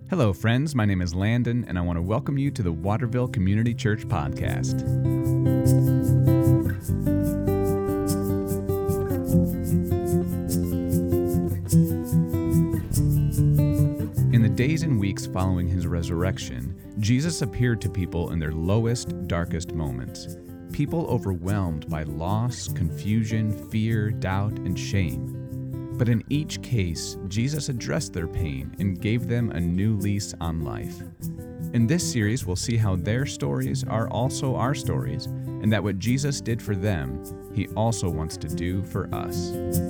Hello, friends. My name is Landon, and I want to welcome you to the Waterville Community Church Podcast. In the days and weeks following his resurrection, Jesus appeared to people in their lowest, darkest moments. People overwhelmed by loss, confusion, fear, doubt, and shame. But in each case, Jesus addressed their pain and gave them a new lease on life. In this series, we'll see how their stories are also our stories, and that what Jesus did for them, he also wants to do for us.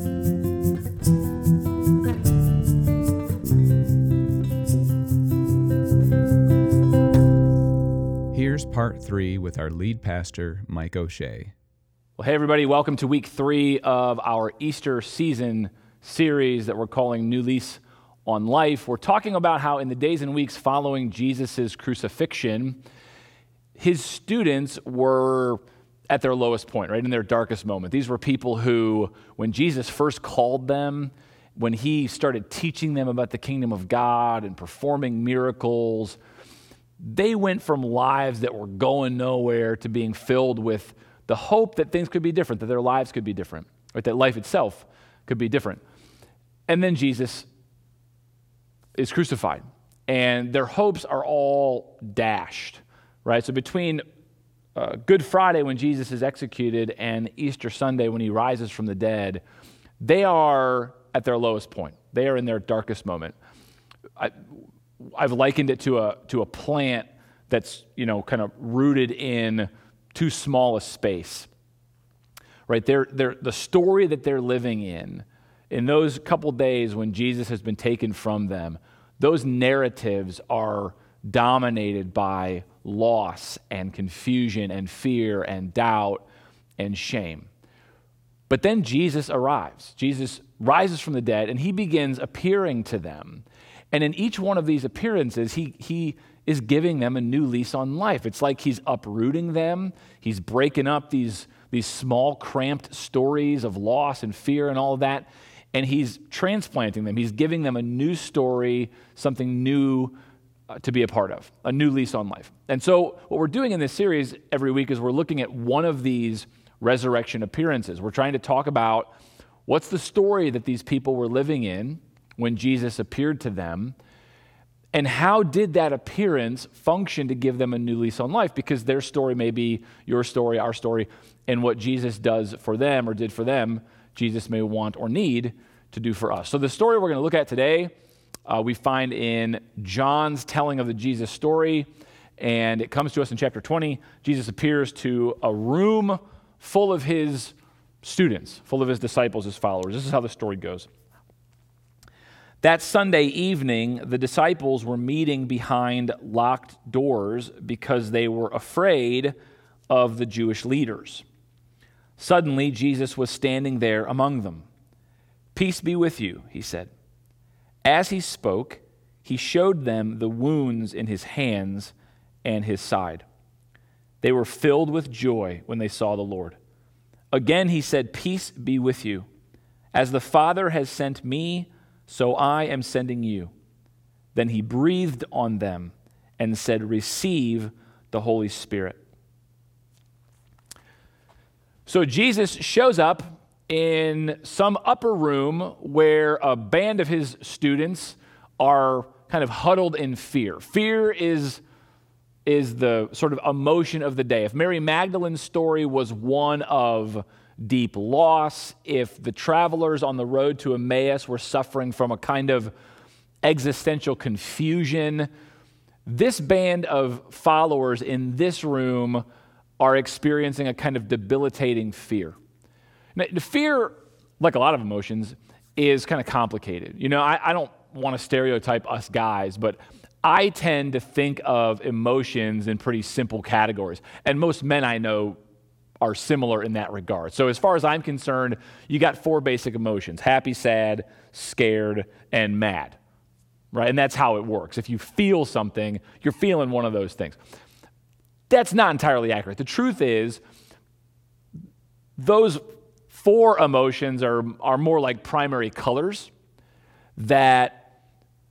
Here's part 3 with our lead pastor, Mike O'Shea. Well, hey everybody, welcome to week 3 of our Easter season series that we're calling New Lease on Life. We're talking about how in the days and weeks following Jesus' crucifixion, his students were at their lowest point, right, in their darkest moment. These were people who, when Jesus first called them, when he started teaching them about the kingdom of God and performing miracles, they went from lives that were going nowhere to being filled with the hope that things could be different, that their lives could be different, right, that life itself could be different. And then Jesus is crucified, and their hopes are all dashed, right? So between Good Friday, when Jesus is executed, and Easter Sunday, when he rises from the dead, they are at their lowest point. They are in their darkest moment. I've likened it to a plant that's, kind of rooted in too small a space, right? The story that they're living in those couple days when Jesus has been taken from them, those narratives are dominated by loss and confusion and fear and doubt and shame. But then Jesus arrives. Jesus rises from the dead, and he begins appearing to them. And in each one of these appearances, he is giving them a new lease on life. It's like he's uprooting them. He's breaking up these small, cramped stories of loss and fear and all of that, and he's transplanting them. He's giving them a new story, something new to be a part of, a new lease on life. And so what we're doing in this series every week is we're looking at one of these resurrection appearances. We're trying to talk about what's the story that these people were living in when Jesus appeared to them, and how did that appearance function to give them a new lease on life? Because their story may be your story, our story, and what Jesus does for them or did for them, Jesus may want or need to do for us. So the story we're going to look at today, we find in John's telling of the Jesus story, and it comes to us in chapter 20. Jesus appears to a room full of his students, full of his disciples, his followers. This is how the story goes. That Sunday evening, the disciples were meeting behind locked doors because they were afraid of the Jewish leaders. Suddenly, Jesus was standing there among them. "Peace be with you," he said. As he spoke, he showed them the wounds in his hands and his side. They were filled with joy when they saw the Lord. Again, he said, "Peace be with you. As the Father has sent me, so I am sending you." Then he breathed on them and said, "Receive the Holy Spirit." So Jesus shows up in some upper room where a band of his students are kind of huddled in fear. Fear is the sort of emotion of the day. If Mary Magdalene's story was one of deep loss, if the travelers on the road to Emmaus were suffering from a kind of existential confusion, this band of followers in this room are experiencing a kind of debilitating fear. Now, the fear, like a lot of emotions, is kind of complicated. I don't want to stereotype us guys, but I tend to think of emotions in pretty simple categories, and most men I know are similar in that regard. So as far as I'm concerned, you got 4 basic emotions: happy, sad, scared, and mad, right? And that's how it works. If you feel something, you're feeling one of those things. That's not entirely accurate. The truth is, those 4 emotions are more like primary colors that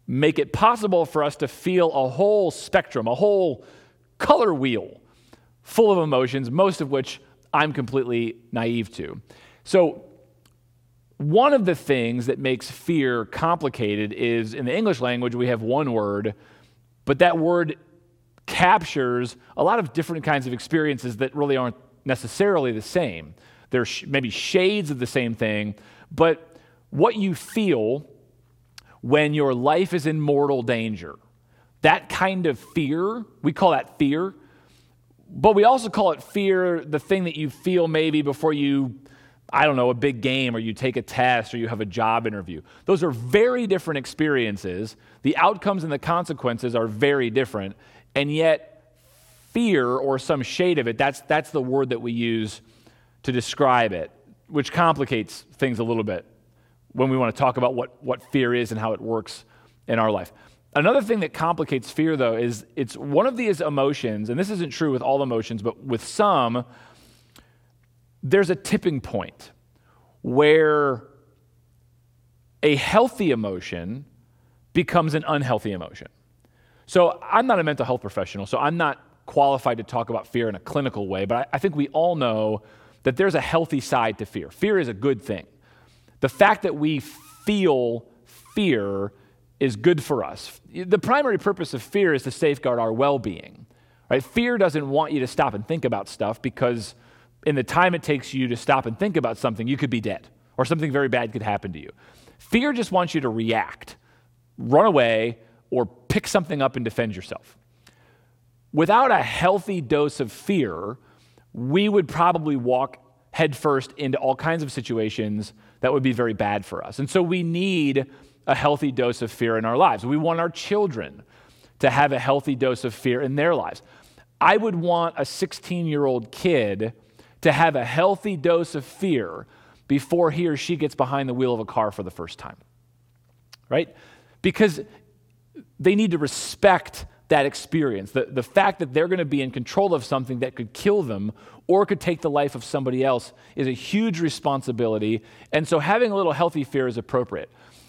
make it possible for us to feel a whole spectrum, a whole color wheel full of emotions, most of which I'm completely naive to. So one of the things that makes fear complicated is in the English language, we have one word, but that word captures a lot of different kinds of experiences that really aren't necessarily the same. There's maybe shades of the same thing, but what you feel when your life is in mortal danger, that kind of fear, we call that fear, but we also call it fear, the thing that you feel maybe before you, a big game, or you take a test, or you have a job interview. Those are very different experiences. The outcomes and the consequences are very different, and yet fear, or some shade of it, that's the word that we use to describe it, which complicates things a little bit when we want to talk about what fear is and how it works in our life. Another thing that complicates fear, though, is it's one of these emotions, and this isn't true with all emotions, but with some, there's a tipping point where a healthy emotion becomes an unhealthy emotion. So I'm not a mental health professional, so I'm not qualified to talk about fear in a clinical way, but I think we all know that there's a healthy side to fear. Fear is a good thing. The fact that we feel fear is good for us. The primary purpose of fear is to safeguard our well-being. Right? Fear doesn't want you to stop and think about stuff, because in the time it takes you to stop and think about something, you could be dead, or something very bad could happen to you. Fear just wants you to react, run away, or pick something up and defend yourself. Without a healthy dose of fear, we would probably walk headfirst into all kinds of situations that would be very bad for us. And so we need a healthy dose of fear in our lives. We want our children to have a healthy dose of fear in their lives. I would want a 16-year-old kid to have a healthy dose of fear before he or she gets behind the wheel of a car for the first time, right? Because they need to respect that experience, the fact that they're going to be in control of something that could kill them or could take the life of somebody else is a huge responsibility, and so having a little healthy fear is appropriate.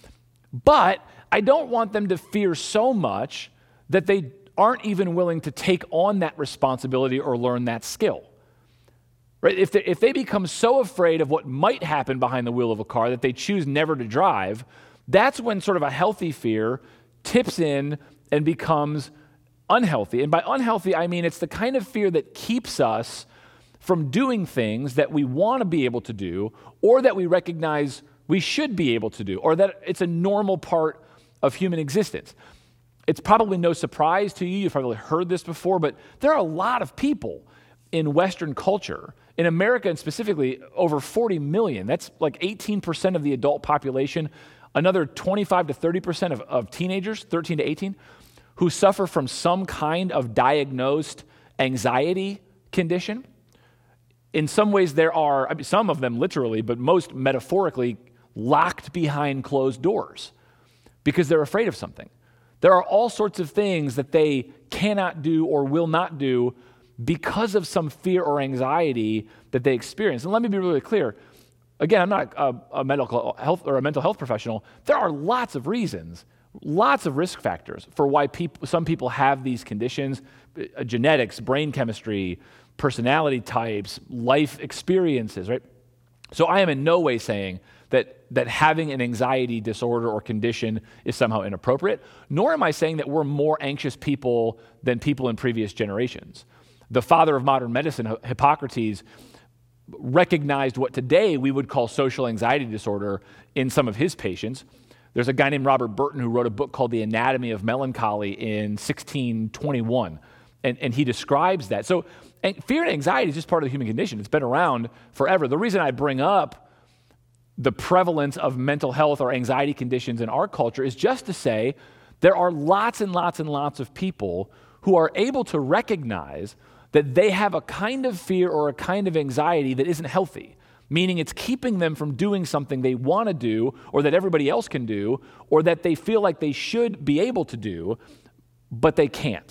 But I don't want them to fear so much that they aren't even willing to take on that responsibility or learn that skill. Right? If they become so afraid of what might happen behind the wheel of a car that they choose never to drive, that's when sort of a healthy fear tips in and becomes unhealthy. And by unhealthy, I mean it's the kind of fear that keeps us from doing things that we want to be able to do, or that we recognize we should be able to do, or that it's a normal part of human existence. It's probably no surprise to you, you've probably heard this before, but there are a lot of people in Western culture, in America and specifically over 40 million, that's like 18% of the adult population, another 25 to 30% of teenagers, 13 to 18, who suffer from some kind of diagnosed anxiety condition. In some ways there are, some of them literally, but most metaphorically, locked behind closed doors because they're afraid of something. There are all sorts of things that they cannot do or will not do because of some fear or anxiety that they experience. And let me be really clear. Again, I'm not a mental health professional. There are lots of reasons, lots of risk factors for why some people have these conditions: genetics, brain chemistry, personality types, life experiences, right? So I am in no way saying that having an anxiety disorder or condition is somehow inappropriate, nor am I saying that we're more anxious people than people in previous generations. The father of modern medicine, Hippocrates, recognized what today we would call social anxiety disorder in some of his patients. There's a guy named Robert Burton who wrote a book called The Anatomy of Melancholy in 1621, and he describes that. So fear and anxiety is just part of the human condition. It's been around forever. The reason I bring up the prevalence of mental health or anxiety conditions in our culture is just to say there are lots and lots and lots of people who are able to recognize that they have a kind of fear or a kind of anxiety that isn't healthy, meaning it's keeping them from doing something they want to do or that everybody else can do or that they feel like they should be able to do, but they can't.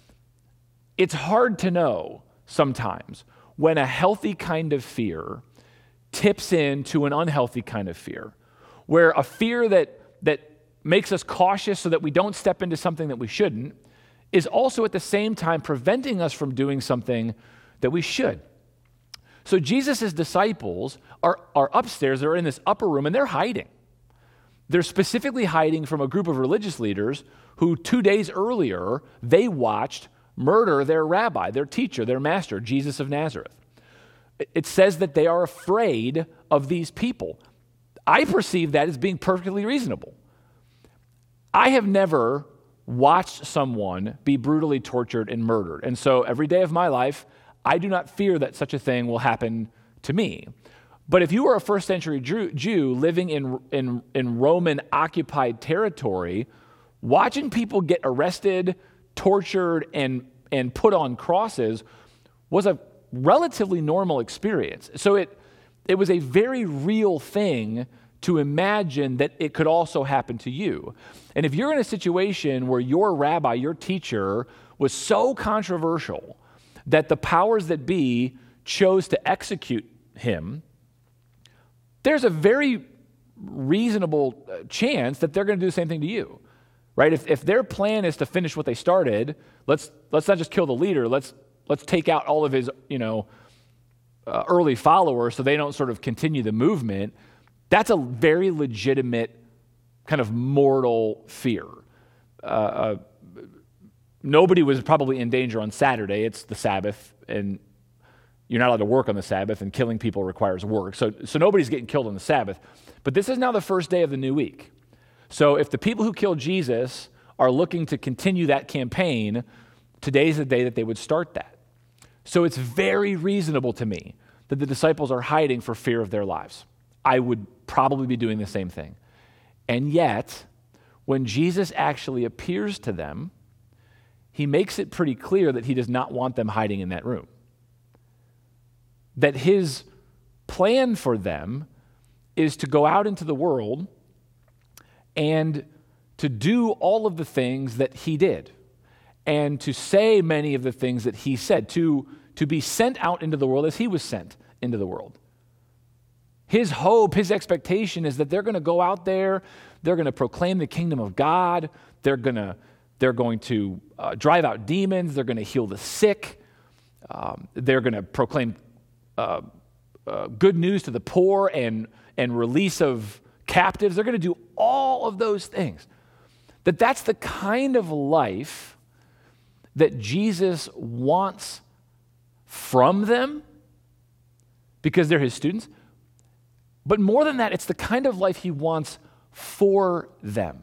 It's hard to know sometimes when a healthy kind of fear tips into an unhealthy kind of fear, where a fear that makes us cautious so that we don't step into something that we shouldn't, is also at the same time preventing us from doing something that we should. So Jesus' disciples are upstairs, they're in this upper room, and they're hiding. They're specifically hiding from a group of religious leaders who 2 days earlier, they watched murder their rabbi, their teacher, their master, Jesus of Nazareth. It says that they are afraid of these people. I perceive that as being perfectly reasonable. I have never watched someone be brutally tortured and murdered. And so every day of my life, I do not fear that such a thing will happen to me. But if you were a first century Jew living in Roman-occupied territory, watching people get arrested, tortured, and put on crosses was a relatively normal experience. So it was a very real thing to imagine that it could also happen to you. And if you're in a situation where your rabbi, your teacher, was so controversial that the powers that be chose to execute him, there's a very reasonable chance that they're going to do the same thing to you, right? If their plan is to finish what they started, let's not just kill the leader, let's take out all of his, early followers so they don't sort of continue the movement. That's a very legitimate kind of mortal fear. Nobody was probably in danger on Saturday. It's the Sabbath, and you're not allowed to work on the Sabbath, and killing people requires work. So nobody's getting killed on the Sabbath. But this is now the first day of the new week. So if the people who killed Jesus are looking to continue that campaign, today's the day that they would start that. So it's very reasonable to me that the disciples are hiding for fear of their lives. I would probably be doing the same thing. And yet, when Jesus actually appears to them, he makes it pretty clear that he does not want them hiding in that room. That his plan for them is to go out into the world and to do all of the things that he did, and to say many of the things that he said, to be sent out into the world as he was sent into the world. His hope, his expectation is that they're going to go out there, they're going to proclaim the kingdom of God, they're going to drive out demons, they're going to heal the sick, they're going to proclaim good news to the poor and release of captives. They're going to do all of those things. That's the kind of life that Jesus wants from them because they're his students. But more than that, it's the kind of life he wants for them.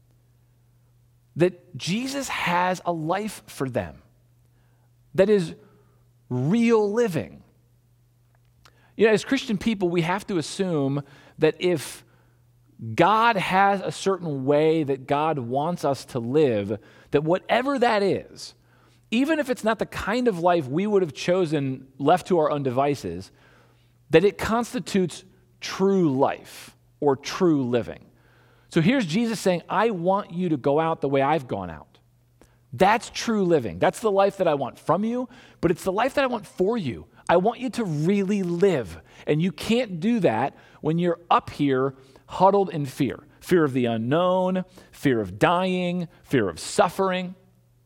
That Jesus has a life for them that is real living. As Christian people, we have to assume that if God has a certain way that God wants us to live, that whatever that is, even if it's not the kind of life we would have chosen left to our own devices, that it constitutes true life or true living. So here's Jesus saying, I want you to go out the way I've gone out. That's true living. That's the life that I want from you, but it's the life that I want for you. I want you to really live. And you can't do that when you're up here huddled in fear. Fear of the unknown, fear of dying, fear of suffering.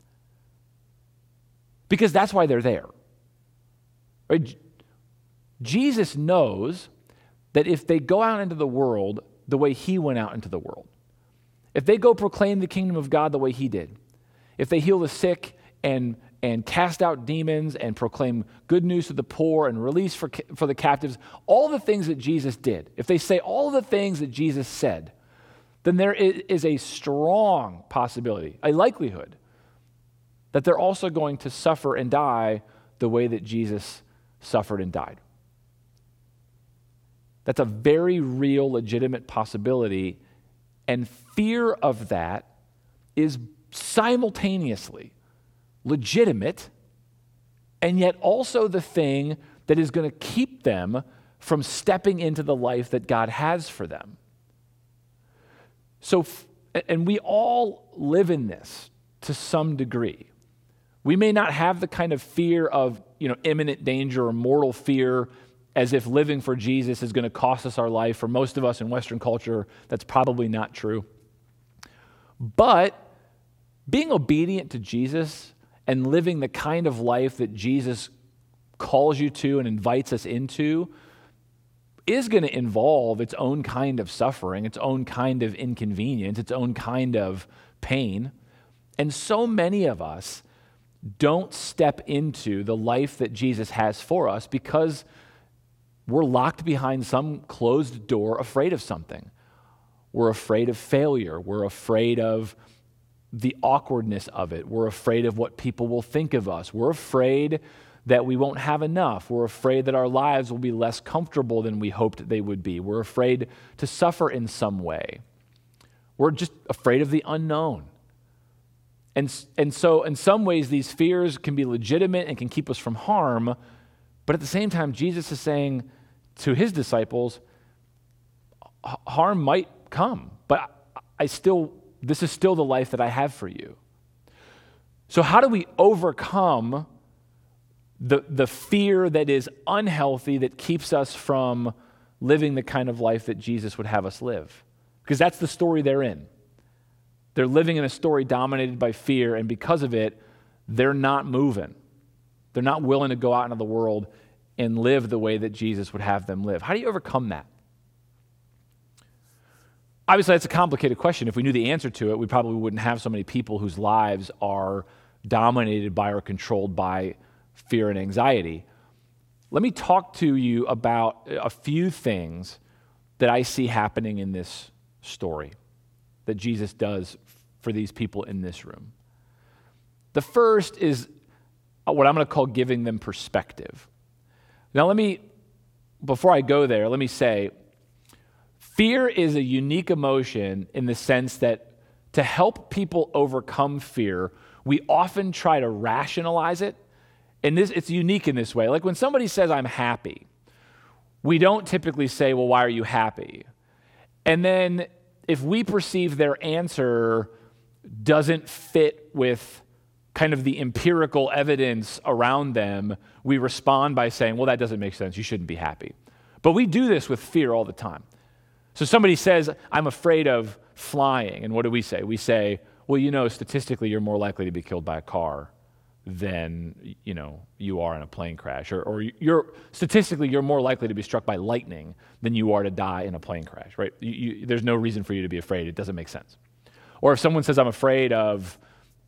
Because that's why they're there. Right? Jesus knows that if they go out into the world the way he went out into the world, if they go proclaim the kingdom of God the way he did, if they heal the sick and cast out demons and proclaim good news to the poor and release for the captives, all the things that Jesus did, if they say all the things that Jesus said, then there is a strong possibility, a likelihood, that they're also going to suffer and die the way that Jesus suffered and died. That's a very real, legitimate possibility, and fear of that is simultaneously legitimate and yet also the thing that is going to keep them from stepping into the life that God has for them. So, and we all live in this to some degree. We may not have the kind of fear of, imminent danger or mortal fear as if living for Jesus is going to cost us our life. For most of us in Western culture, that's probably not true. But being obedient to Jesus and living the kind of life that Jesus calls you to and invites us into is going to involve its own kind of suffering, its own kind of inconvenience, its own kind of pain. And so many of us don't step into the life that Jesus has for us because we're locked behind some closed door, afraid of something. We're afraid of failure. We're afraid of the awkwardness of it. We're afraid of what people will think of us. We're afraid that we won't have enough. We're afraid that our lives will be less comfortable than we hoped they would be. We're afraid to suffer in some way. We're just afraid of the unknown. And so in some ways, these fears can be legitimate and can keep us from harm, but at the same time, Jesus is saying to his disciples, harm might come, but this is still the life that I have for you. So how do we overcome the fear that is unhealthy, that keeps us from living the kind of life that Jesus would have us live? Because that's the story they're in. They're living in a story dominated by fear, and because of it, they're not moving. They're not willing to go out into the world and live the way that Jesus would have them live. How do you overcome that? Obviously, that's a complicated question. If we knew the answer to it, we probably wouldn't have so many people whose lives are dominated by or controlled by fear and anxiety. Let me talk to you about a few things that I see happening in this story that Jesus does for these people in this room. The first is what I'm going to call giving them perspective. Now, before I go there, let me say, fear is a unique emotion in the sense that to help people overcome fear, we often try to rationalize it. And it's unique in this way. Like when somebody says, I'm happy, we don't typically say, well, why are you happy? And then if we perceive their answer doesn't fit with kind of the empirical evidence around them, we respond by saying, well, that doesn't make sense. You shouldn't be happy. But we do this with fear all the time. So somebody says, I'm afraid of flying. And what do? We say, well, statistically, you're more likely to be killed by a car than, you are in a plane crash. Or statistically, you're more likely to be struck by lightning than you are to die in a plane crash, right? There's no reason for you to be afraid. It doesn't make sense. Or if someone says, I'm afraid of,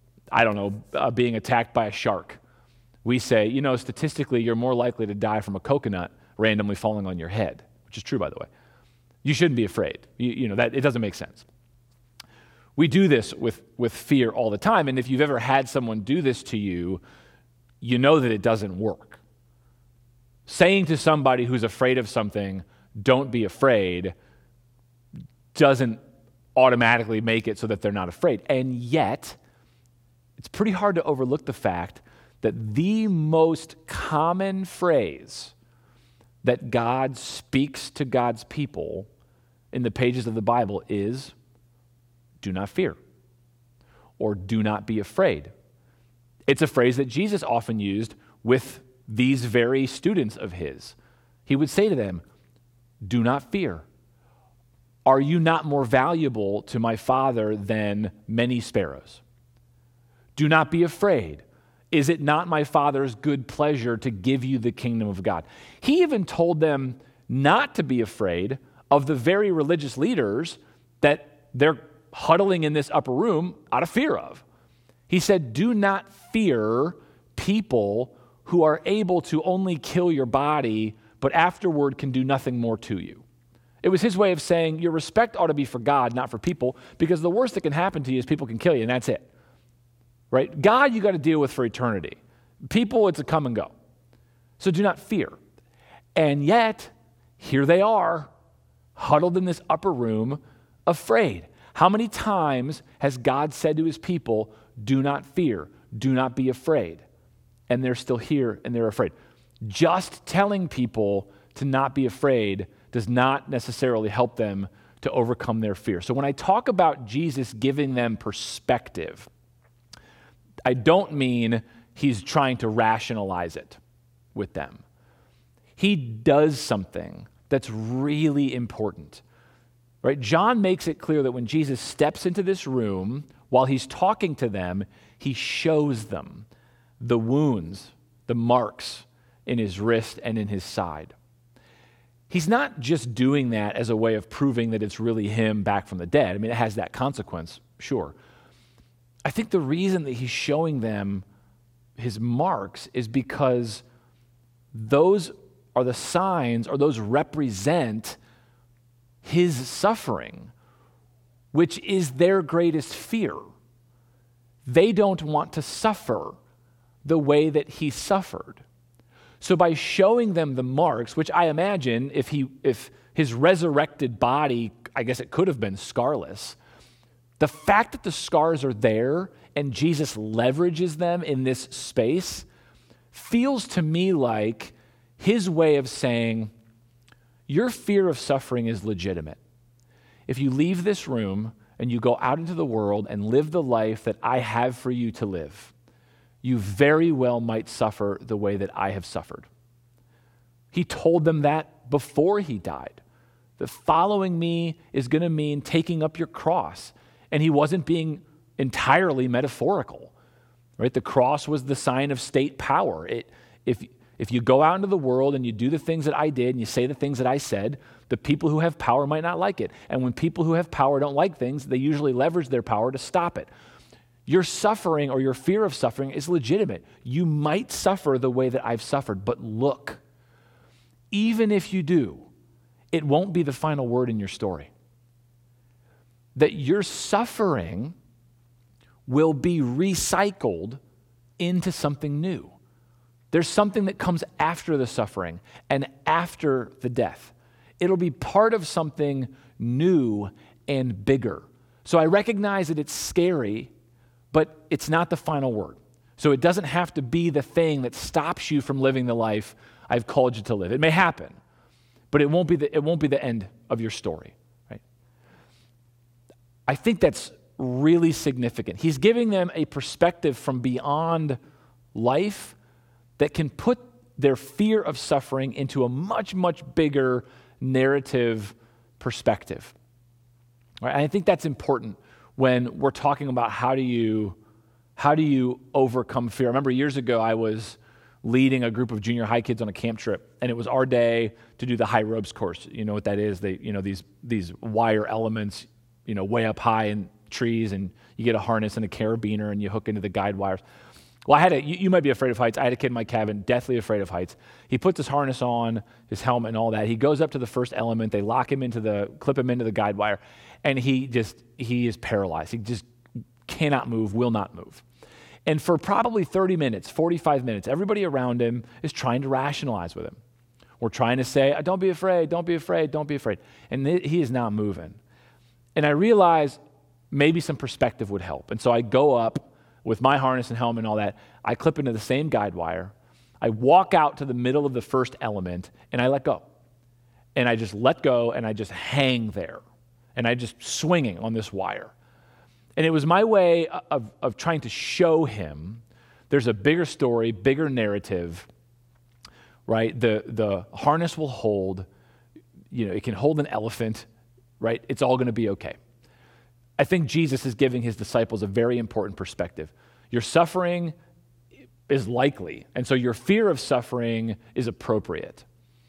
being attacked by a shark, we say, statistically, you're more likely to die from a coconut randomly falling on your head, which is true, by the way. You shouldn't be afraid. That it doesn't make sense. We do this with fear all the time, and if you've ever had someone do this to you, you know that it doesn't work. Saying to somebody who's afraid of something, don't be afraid, doesn't automatically make it so that they're not afraid. And yet, it's pretty hard to overlook the fact that the most common phrase that God speaks to God's people in the pages of the Bible is, do not fear, or do not be afraid. It's a phrase that Jesus often used with these very students of his. He would say to them, do not fear. Are you not more valuable to my Father than many sparrows? Do not be afraid. Is it not my Father's good pleasure to give you the kingdom of God? He even told them not to be afraid of the very religious leaders that they're huddling in this upper room out of fear of. He said, do not fear people who are able to only kill your body, but afterward can do nothing more to you. It was his way of saying your respect ought to be for God, not for people, because the worst that can happen to you is people can kill you, and that's it. Right? God, you got to deal with for eternity. People, it's a come and go. So do not fear. And yet, here they are, huddled in this upper room, afraid. How many times has God said to his people, do not fear, do not be afraid? And they're still here and they're afraid. Just telling people to not be afraid does not necessarily help them to overcome their fear. So when I talk about Jesus giving them perspective, I don't mean he's trying to rationalize it with them. He does something that's really important. Right? John makes it clear that when Jesus steps into this room, while he's talking to them, he shows them the wounds, the marks in his wrist and in his side. He's not just doing that as a way of proving that it's really him back from the dead. I mean, it has that consequence, sure. I think the reason that he's showing them his marks is because those are the signs, or those represent his suffering, which is their greatest fear. They don't want to suffer the way that he suffered. So by showing them the marks, which I imagine if his resurrected body, I guess it could have been scarless, the fact that the scars are there and Jesus leverages them in this space feels to me like his way of saying, your fear of suffering is legitimate. If you leave this room and you go out into the world and live the life that I have for you to live, you very well might suffer the way that I have suffered. He told them that before he died. That following me is going to mean taking up your cross. And he wasn't being entirely metaphorical, right? The cross was the sign of state power. If you go out into the world and you do the things that I did and you say the things that I said, the people who have power might not like it. And when people who have power don't like things, they usually leverage their power to stop it. Your suffering or your fear of suffering is legitimate. You might suffer the way that I've suffered, but look, even if you do, it won't be the final word in your story. That your suffering will be recycled into something new. There's something that comes after the suffering and after the death. It'll be part of something new and bigger. So I recognize that it's scary, but it's not the final word. So it doesn't have to be the thing that stops you from living the life I've called you to live. It may happen, but it won't be the end of your story, right? I think that's really significant. He's giving them a perspective from beyond life that can put their fear of suffering into a much, much bigger narrative perspective. Right? And I think that's important when we're talking about how do you overcome fear. I remember years ago I was leading a group of junior high kids on a camp trip, and it was our day to do the high ropes course. You know what that is? These wire elements, way up high in trees, and you get a harness and a carabiner, and you hook into the guide wires. Well, you might be afraid of heights. I had a kid in my cabin, deathly afraid of heights. He puts his harness on, his helmet and all that. He goes up to the first element. They clip him into the guide wire, and he is paralyzed. He just cannot move, will not move. And for probably 30 minutes, 45 minutes, everybody around him is trying to rationalize with him. We're trying to say, don't be afraid, don't be afraid, don't be afraid. And he is not moving. And I realized maybe some perspective would help. And so I go up with my harness and helmet and all that. I clip into the same guide wire. I walk out to the middle of the first element, and I let go. And I just let go, and I just hang there. And I just swinging on this wire. And it was my way of trying to show him there's a bigger story, bigger narrative, right? The harness will hold, it can hold an elephant, right? It's all going to be okay. I think Jesus is giving his disciples a very important perspective. Your suffering is likely, and so your fear of suffering is appropriate.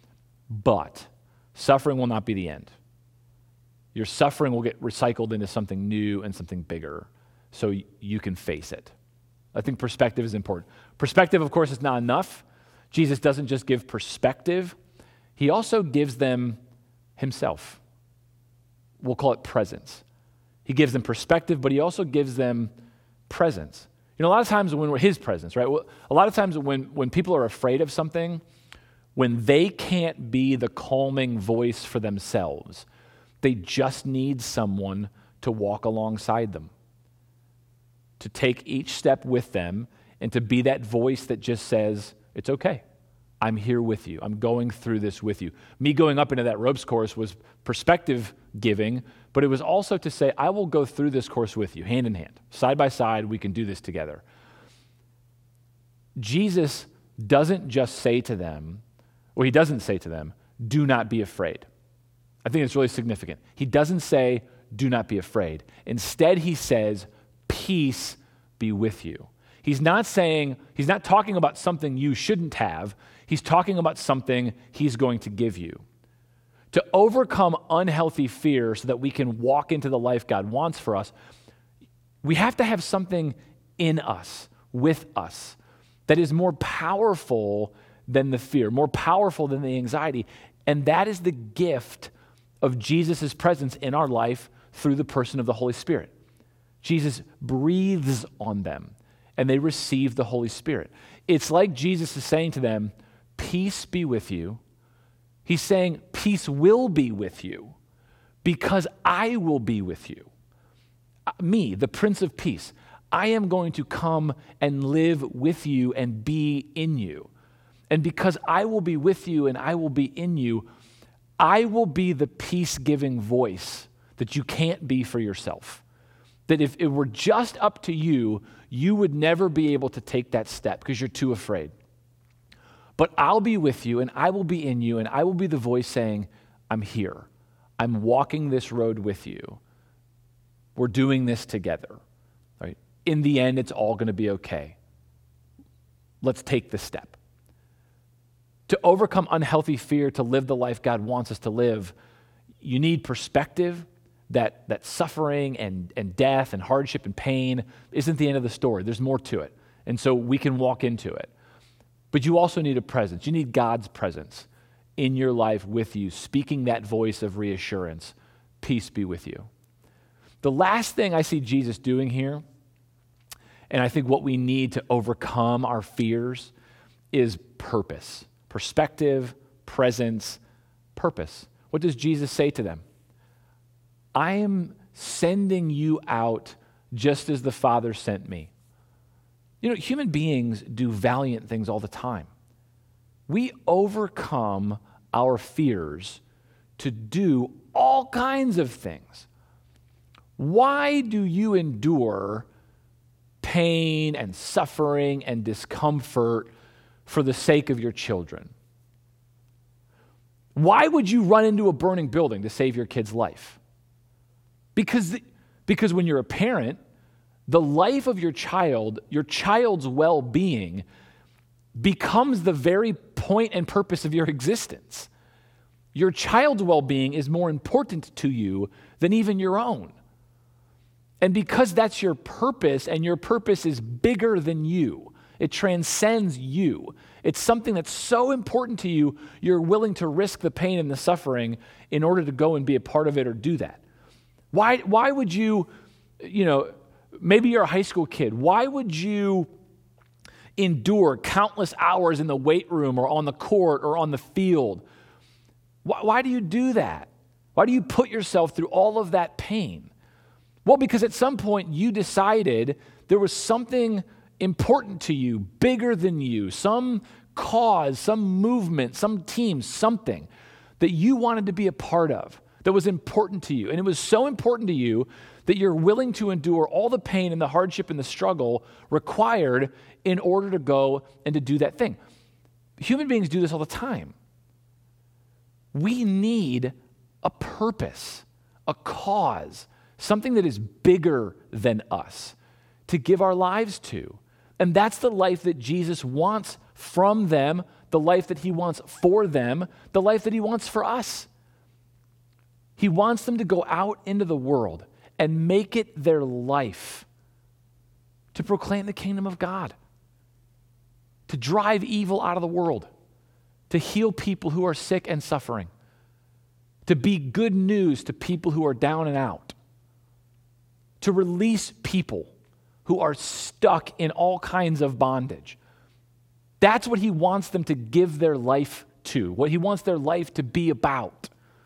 But suffering will not be the end. Your suffering will get recycled into something new and something bigger so you can face it. I think perspective is important. Perspective, of course, is not enough. Jesus doesn't just give perspective. He also gives them himself. We'll call it presence. He gives them perspective, but he also gives them presence. A lot of times when we're his presence, right? A lot of times when people are afraid of something, when they can't be the calming voice for themselves, they just need someone to walk alongside them, to take each step with them, and to be that voice that just says, it's okay. I'm here with you. I'm going through this with you. Me going up into that ropes course was perspective giving, but it was also to say, I will go through this course with you, hand in hand. Side by side, we can do this together. Jesus doesn't just say to them, he doesn't say to them, do not be afraid. I think it's really significant. He doesn't say, do not be afraid. Instead, he says, peace be with you. He's not talking about something you shouldn't have. He's talking about something he's going to give you. To overcome unhealthy fear so that we can walk into the life God wants for us, we have to have something in us, with us, that is more powerful than the fear, more powerful than the anxiety. And that is the gift of Jesus' presence in our life through the person of the Holy Spirit. Jesus breathes on them, and they receive the Holy Spirit. It's like Jesus is saying to them, peace be with you. He's saying, peace will be with you because I will be with you. Me, the Prince of Peace, I am going to come and live with you and be in you. And because I will be with you and I will be in you, I will be the peace-giving voice that you can't be for yourself. That if it were just up to you, you would never be able to take that step because you're too afraid. But I'll be with you and I will be in you and I will be the voice saying, I'm here. I'm walking this road with you. We're doing this together. Right? In the end, it's all going to be okay. Let's take this step. To overcome unhealthy fear, to live the life God wants us to live, you need perspective that suffering and death and hardship and pain isn't the end of the story. There's more to it. And so we can walk into it. But you also need a presence. You need God's presence in your life with you, speaking that voice of reassurance. Peace be with you. The last thing I see Jesus doing here, and I think what we need to overcome our fears, is purpose. Perspective, presence, purpose. What does Jesus say to them? I am sending you out just as the Father sent me. You know, human beings do valiant things all the time. We overcome our fears to do all kinds of things. Why do you endure pain and suffering and discomfort for the sake of your children? Why would you run into a burning building to save your kid's life? Because when you're a parent, the life of your child's well-being becomes the very point and purpose of your existence. Your child's well-being is more important to you than even your own. And because that's your purpose, and your purpose is bigger than you, it transcends you. It's something that's so important to you, you're willing to risk the pain and the suffering in order to go and be a part of it or do that. Why would you, maybe you're a high school kid, why would you endure countless hours in the weight room or on the court or on the field? Why do you do that? Why do you put yourself through all of that pain? Well, because at some point you decided there was something important to you, bigger than you, some cause, some movement, some team, something that you wanted to be a part of that was important to you. And it was so important to you that you're willing to endure all the pain and the hardship and the struggle required in order to go and to do that thing. Human beings do this all the time. We need a purpose, a cause, something that is bigger than us to give our lives to. And that's the life that Jesus wants from them, the life that he wants for them, the life that he wants for us. He wants them to go out into the world and make it their life to proclaim the kingdom of God, to drive evil out of the world, to heal people who are sick and suffering, to be good news to people who are down and out, to release people who are stuck in all kinds of bondage. That's what he wants them to give their life to, what he wants their life to be about.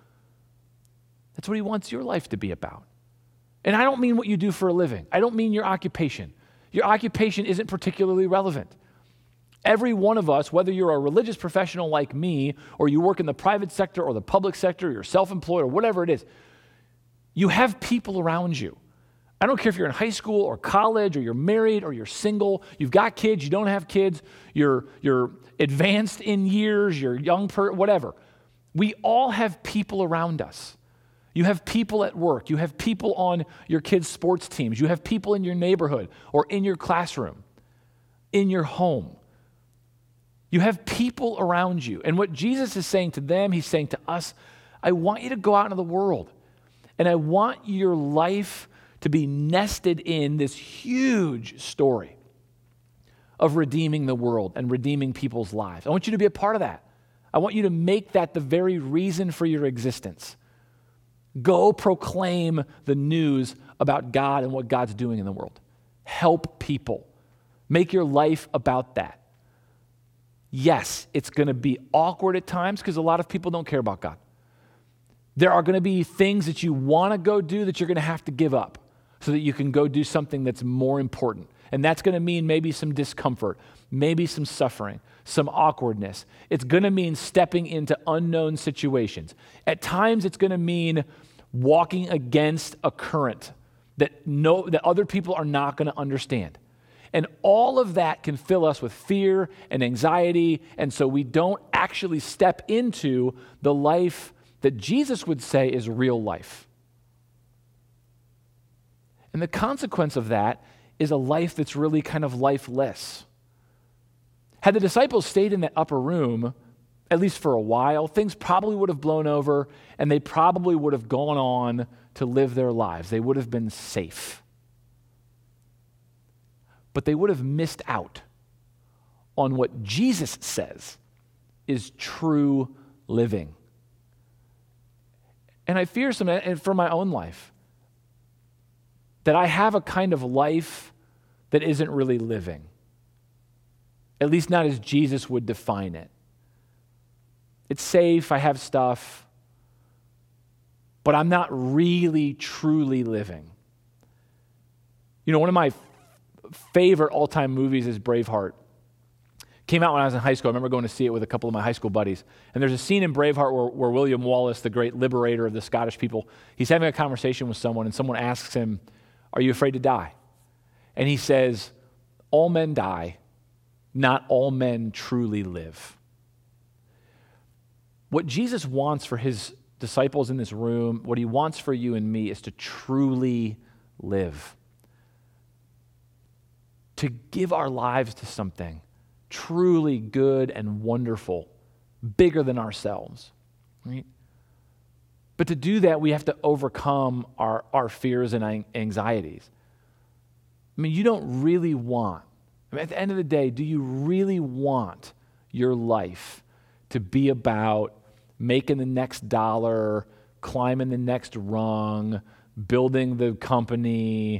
That's what he wants your life to be about. And I don't mean what you do for a living. I don't mean your occupation. Your occupation isn't particularly relevant. Every one of us, whether you're a religious professional like me, or you work in the private sector or the public sector, or you're self-employed or whatever it is, you have people around you. I don't care if you're in high school or college or you're married or you're single, you've got kids, you don't have kids, you're advanced in years, you're young, whatever. We all have people around us. You have people at work. You have people on your kids' sports teams. You have people in your neighborhood or in your classroom, in your home. You have people around you. And what Jesus is saying to them, he's saying to us, I want you to go out into the world, and I want your life to be nested in this huge story of redeeming the world and redeeming people's lives. I want you to be a part of that. I want you to make that the very reason for your existence. Go proclaim the news about God and what God's doing in the world. Help people. Make your life about that. Yes, it's going to be awkward at times because a lot of people don't care about God. There are going to be things that you want to go do that you're going to have to give up so that you can go do something that's more important. And that's going to mean maybe some discomfort, maybe some suffering, some awkwardness. It's going to mean stepping into unknown situations. At times, it's going to mean walking against a current that other people are not going to understand. And all of that can fill us with fear and anxiety, and so we don't actually step into the life that Jesus would say is real life. And the consequence of that is a life that's really kind of lifeless. Had the disciples stayed in that upper room, at least for a while, things probably would have blown over, and they probably would have gone on to live their lives. They would have been safe. But they would have missed out on what Jesus says is true living. And I fear for my own life, that I have a kind of life that isn't really living. At least not as Jesus would define it. It's safe, I have stuff, but I'm not really truly living. You know, one of my favorite all-time movies is Braveheart. Came out when I was in high school. I remember going to see it with a couple of my high school buddies. And there's a scene in Braveheart where William Wallace, the great liberator of the Scottish people, he's having a conversation with someone, and someone asks him, "Are you afraid to die?" And he says, "All men die, not all men truly live." What Jesus wants for his disciples in this room, what he wants for you and me, is to truly live. To give our lives to something truly good and wonderful, bigger than ourselves, right? But to do that, we have to overcome our fears and anxieties. I mean, you don't really want, at the end of the day, do you really want your life to be about making the next dollar, climbing the next rung, building the company,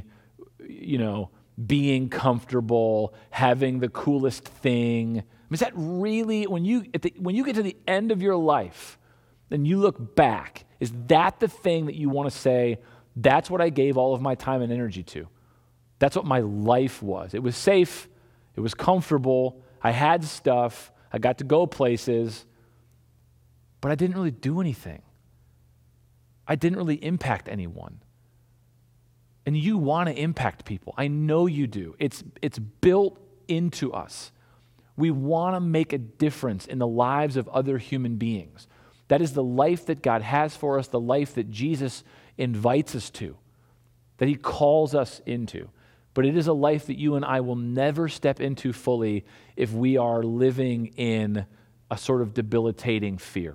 being comfortable, having the coolest thing? I mean, is that really, when you get to the end of your life and you look back, is that the thing that you want to say, that's what I gave all of my time and energy to? That's what my life was. It was safe, it was comfortable, I had stuff, I got to go places, but I didn't really do anything. I didn't really impact anyone. And you want to impact people. I know you do. It's built into us. We want to make a difference in the lives of other human beings. That is the life that God has for us, the life that Jesus invites us to, that he calls us into. But it is a life that you and I will never step into fully if we are living in a sort of debilitating fear.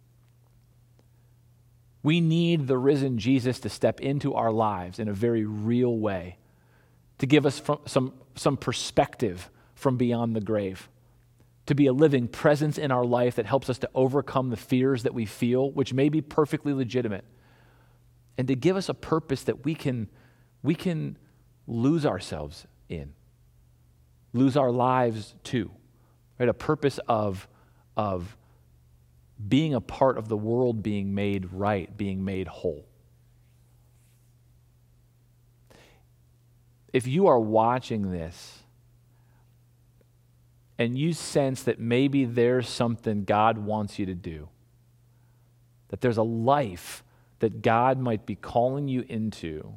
We need the risen Jesus to step into our lives in a very real way, to give us some perspective from beyond the grave, to be a living presence in our life that helps us to overcome the fears that we feel, which may be perfectly legitimate, and to give us a purpose that we can lose ourselves in, lose our lives to, right? A purpose of being a part of the world being made right, being made whole. If you are watching this and you sense that maybe there's something God wants you to do, that there's a life that God might be calling you into,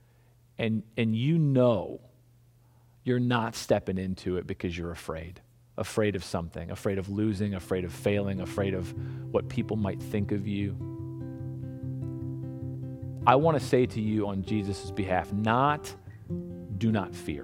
and you know you're not stepping into it because you're afraid, afraid of something, afraid of losing, afraid of failing, afraid of what people might think of you. I want to say to you on Jesus' behalf, do not fear,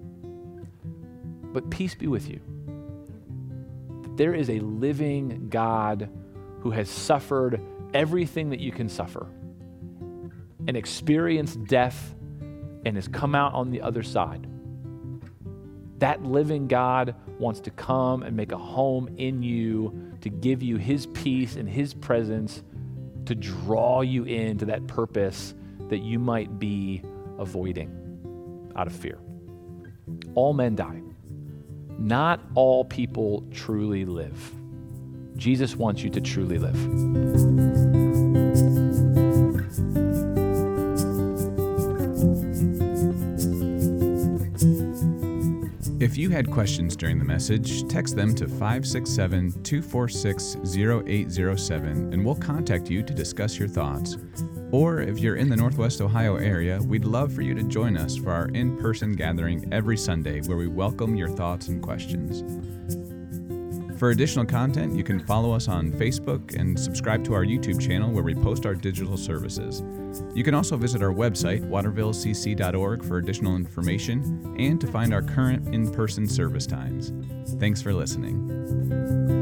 but peace be with you. There is a living God who has suffered everything that you can suffer and experienced death and has come out on the other side. That living God wants to come and make a home in you, to give you his peace and his presence, to draw you into that purpose that you might be avoiding out of fear. All men die. Not all people truly live. Jesus wants you to truly live. If you had questions during the message, text them to 567-246-0807 and we'll contact you to discuss your thoughts. Or if you're in the Northwest Ohio area, we'd love for you to join us for our in-person gathering every Sunday where we welcome your thoughts and questions. For additional content, you can follow us on Facebook and subscribe to our YouTube channel where we post our digital services. You can also visit our website, watervillecc.org, for additional information and to find our current in-person service times. Thanks for listening.